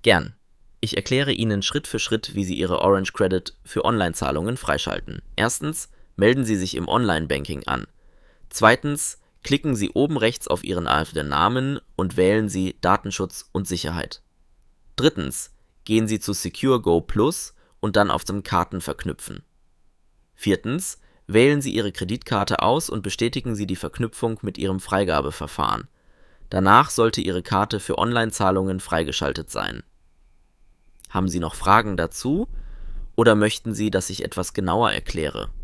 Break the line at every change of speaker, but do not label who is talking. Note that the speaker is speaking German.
Gern. Ich erkläre Ihnen Schritt für Schritt, wie Sie Ihre Orange Credit für Online-Zahlungen freischalten. Erstens, melden Sie sich im Online-Banking an. Zweitens, klicken Sie oben rechts auf Ihren AfD-Namen und wählen Sie Datenschutz und Sicherheit. Drittens, gehen Sie zu Secure Go Plus und dann auf dem Karten verknüpfen. Viertens, wählen Sie Ihre Kreditkarte aus und bestätigen Sie die Verknüpfung mit Ihrem Freigabeverfahren. Danach sollte Ihre Karte für Online-Zahlungen freigeschaltet sein. Haben Sie noch Fragen dazu oder möchten Sie, dass ich etwas genauer erkläre?